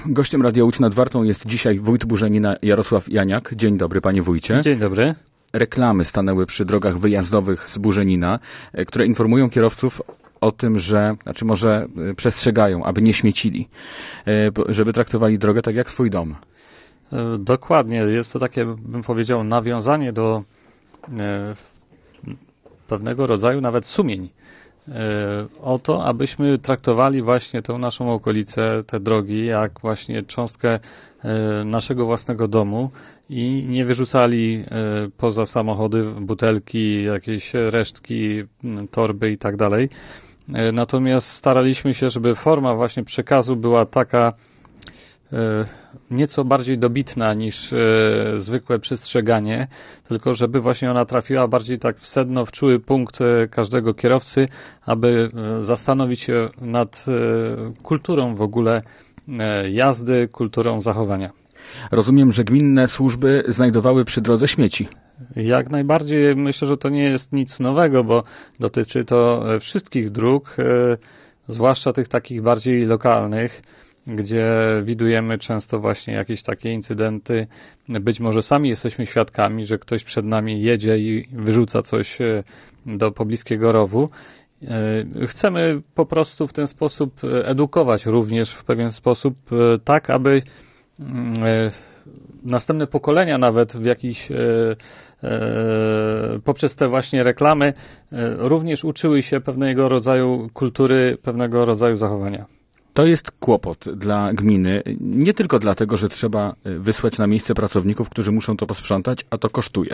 Gościem Radia Łódź nad Wartą jest dzisiaj wójt Burzenina Jarosław Janiak. Dzień dobry, panie wójcie. Dzień dobry. Reklamy stanęły przy drogach wyjazdowych z Burzenina, które informują kierowców o tym, że, może przestrzegają, aby nie śmiecili, żeby traktowali drogę tak jak swój dom. Dokładnie. Jest to takie, bym powiedział, nawiązanie do pewnego rodzaju nawet sumień. O to, abyśmy traktowali właśnie tę naszą okolicę, te drogi, jak właśnie cząstkę naszego własnego domu i nie wyrzucali poza samochody butelki, jakieś resztki, torby i tak dalej. Natomiast staraliśmy się, żeby forma właśnie przekazu była taka nieco bardziej dobitna niż zwykłe przestrzeganie, tylko żeby właśnie ona trafiła bardziej tak w sedno, w czuły punkt każdego kierowcy, aby zastanowić się nad kulturą w ogóle jazdy, kulturą zachowania. Rozumiem, że gminne służby znajdowały przy drodze śmieci. Jak najbardziej. Myślę, że to nie jest nic nowego, bo dotyczy to wszystkich dróg, zwłaszcza tych takich bardziej lokalnych, gdzie widujemy często właśnie jakieś takie incydenty. Być może sami jesteśmy świadkami, że ktoś przed nami jedzie i wyrzuca coś do pobliskiego rowu. Chcemy po prostu w ten sposób edukować również w pewien sposób, tak aby następne pokolenia nawet w jakiś poprzez te właśnie reklamy również uczyły się pewnego rodzaju kultury, pewnego rodzaju zachowania. To jest kłopot dla gminy, nie tylko dlatego, że trzeba wysłać na miejsce pracowników, którzy muszą to posprzątać, a to kosztuje.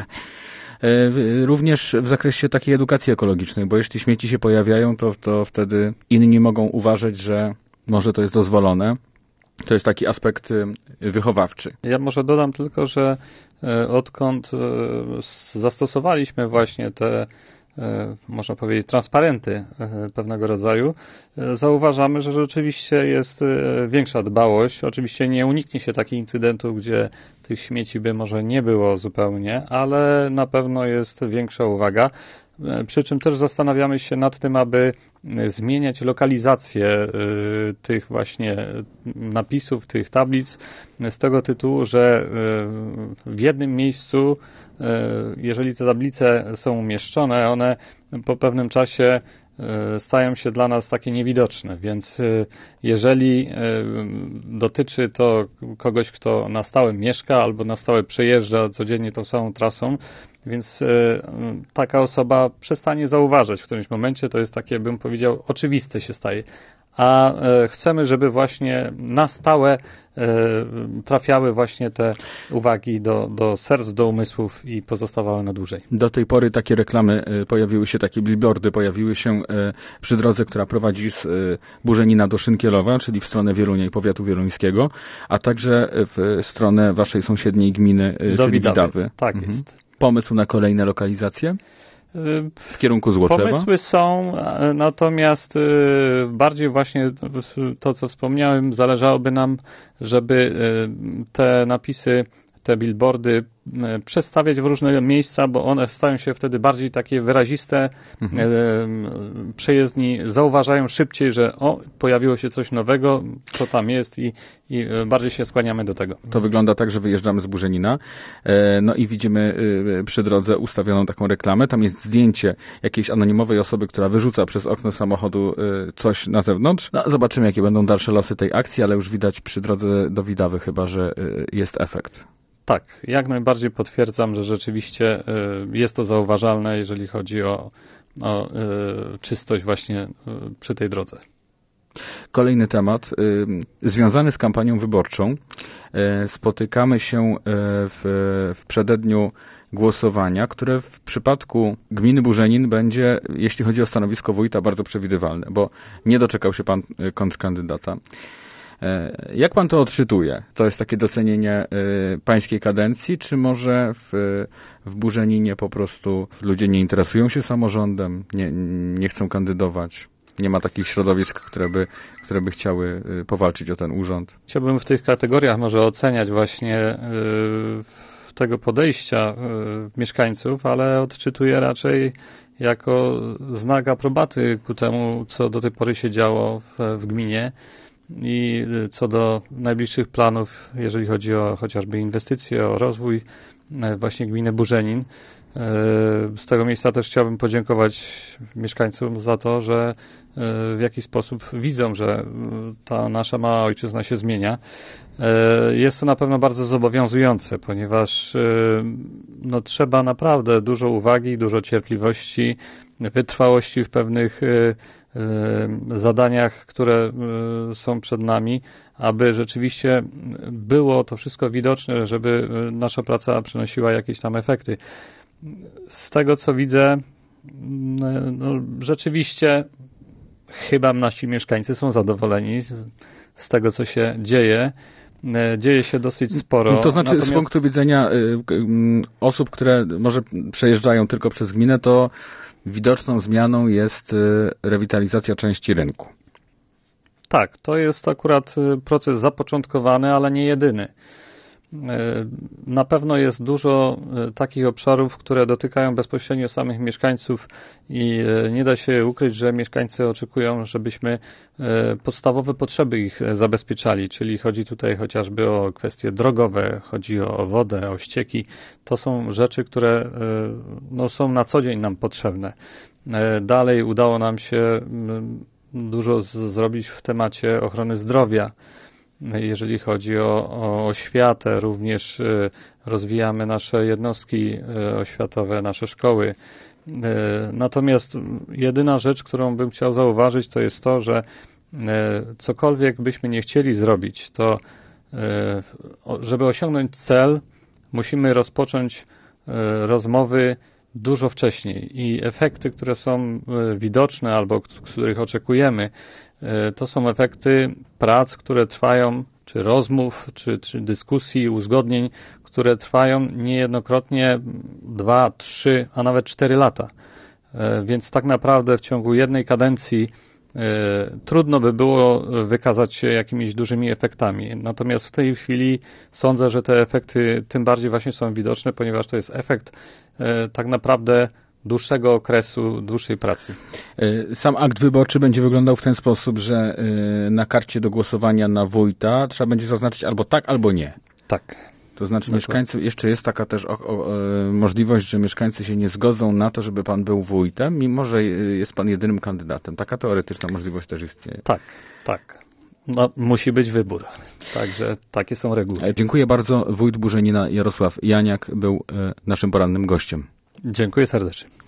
Również w zakresie takiej edukacji ekologicznej, bo jeśli śmieci się pojawiają, to wtedy inni mogą uważać, że może to jest dozwolone. To jest taki aspekt wychowawczy. Ja może dodam tylko, że odkąd zastosowaliśmy właśnie te, można powiedzieć, transparenty pewnego rodzaju, zauważamy, że rzeczywiście jest większa dbałość. Oczywiście nie uniknie się takich incydentów, gdzie tych śmieci by może nie było zupełnie, ale na pewno jest większa uwaga. Przy czym też zastanawiamy się nad tym, aby zmieniać lokalizację tych właśnie napisów, tych tablic z tego tytułu, że w jednym miejscu, jeżeli te tablice są umieszczone, one po pewnym czasie stają się dla nas takie niewidoczne, więc jeżeli dotyczy to kogoś, kto na stałe mieszka albo na stałe przejeżdża codziennie tą samą trasą, więc taka osoba przestanie zauważać w którymś momencie, to jest takie, bym powiedział, oczywiste się staje. A chcemy, żeby właśnie na stałe trafiały właśnie te uwagi do serc, do umysłów i pozostawały na dłużej. Do tej pory takie reklamy pojawiły się, takie billboardy pojawiły się przy drodze, która prowadzi z Burzenina do Szynkielowa, czyli w stronę Wielunia i powiatu wieluńskiego, a także w stronę waszej sąsiedniej gminy, czyli Widawy. Tak jest. Pomysł na kolejne lokalizacje? W kierunku Złoczewa? Pomysły są, natomiast bardziej właśnie to, co wspomniałem, zależałoby nam, żeby te napisy, te billboardy przestawiać w różne miejsca, bo one stają się wtedy bardziej takie wyraziste. Przejezdni zauważają szybciej, że pojawiło się coś nowego, co tam jest i bardziej się skłaniamy do tego. To wygląda tak, że wyjeżdżamy z Burzenina, no i widzimy przy drodze ustawioną taką reklamę. Tam jest zdjęcie jakiejś anonimowej osoby, która wyrzuca przez okno samochodu coś na zewnątrz. No, zobaczymy, jakie będą dalsze losy tej akcji, ale już widać przy drodze do Widawy chyba, że jest efekt. Tak, jak najbardziej potwierdzam, że rzeczywiście jest to zauważalne, jeżeli chodzi o czystość właśnie przy tej drodze. Kolejny temat związany z kampanią wyborczą. Spotykamy się w przededniu głosowania, które w przypadku gminy Burzenin będzie, jeśli chodzi o stanowisko wójta, bardzo przewidywalne, bo nie doczekał się pan kontrkandydata. Jak pan to odczytuje? To jest takie docenienie pańskiej kadencji, czy może w Burzeninie po prostu ludzie nie interesują się samorządem, nie chcą kandydować? Nie ma takich środowisk, które by chciały powalczyć o ten urząd? Chciałbym w tych kategoriach może oceniać właśnie tego podejścia mieszkańców, ale odczytuję raczej jako znak aprobaty ku temu, co do tej pory się działo w gminie. i co do najbliższych planów, jeżeli chodzi o chociażby inwestycje, o rozwój właśnie gminy Burzenin. Z tego miejsca też chciałbym podziękować mieszkańcom za to, że w jakiś sposób widzą, że ta nasza mała ojczyzna się zmienia. Jest to na pewno bardzo zobowiązujące, ponieważ no, trzeba naprawdę dużo uwagi, dużo cierpliwości, wytrwałości w pewnych zadaniach, które są przed nami, aby rzeczywiście było to wszystko widoczne, żeby nasza praca przynosiła jakieś tam efekty. Z tego, co widzę, no, rzeczywiście chyba nasi mieszkańcy są zadowoleni z tego, co się dzieje. Dzieje się dosyć sporo. To znaczy, z punktu widzenia osób, które może przejeżdżają tylko przez gminę, to widoczną zmianą jest rewitalizacja części rynku. Tak, to jest akurat proces zapoczątkowany, ale nie jedyny. Na pewno jest dużo takich obszarów, które dotykają bezpośrednio samych mieszkańców i nie da się ukryć, że mieszkańcy oczekują, żebyśmy podstawowe potrzeby ich zabezpieczali, czyli chodzi tutaj chociażby o kwestie drogowe, chodzi o wodę, o ścieki. To są rzeczy, które no, są na co dzień nam potrzebne. Dalej udało nam się dużo zrobić w temacie ochrony zdrowia. Jeżeli chodzi o oświatę, również rozwijamy nasze jednostki oświatowe, nasze szkoły. Natomiast jedyna rzecz, którą bym chciał zauważyć, to jest to, że cokolwiek byśmy nie chcieli zrobić, to żeby osiągnąć cel, musimy rozpocząć rozmowy dużo wcześniej i efekty, które są widoczne albo których oczekujemy, to są efekty prac, które trwają, czy rozmów, czy dyskusji, uzgodnień, które trwają niejednokrotnie 2, 3, a nawet 4 lata. Więc tak naprawdę w ciągu jednej kadencji trudno by było wykazać się jakimiś dużymi efektami. Natomiast w tej chwili sądzę, że te efekty tym bardziej właśnie są widoczne, ponieważ to jest efekt tak naprawdę dłuższego okresu, dłuższej pracy. Sam akt wyborczy będzie wyglądał w ten sposób, że na karcie do głosowania na wójta trzeba będzie zaznaczyć albo tak, albo nie. Tak. To znaczy mieszkańcy, jeszcze jest taka też możliwość, że mieszkańcy się nie zgodzą na to, żeby pan był wójtem, mimo że jest pan jedynym kandydatem. Taka teoretyczna możliwość też istnieje. Tak, tak. No, musi być wybór. Także takie są reguły. Dziękuję bardzo. Wójt Burzenina Jarosław Janiak był naszym porannym gościem. Dziękuję serdecznie.